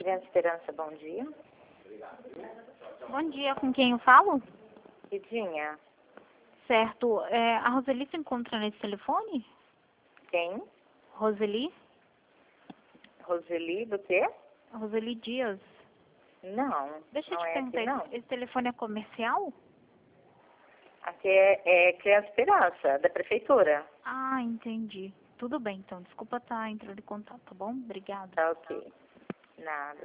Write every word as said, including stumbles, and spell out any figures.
Criança Esperança, bom dia. Bom dia, com quem eu falo? Ridinha, Certo, é, a Roseli se encontra nesse telefone? quem? Roseli? Roseli, do quê? Roseli Dias. Não, Deixa eu não te é perguntar, aqui não. esse, esse telefone é comercial? Aqui é, é Criança Esperança, da prefeitura. Ah, entendi. Tudo bem, então. Desculpa estar entrando em contato, tá bom? Obrigada. Tá ok. Nada.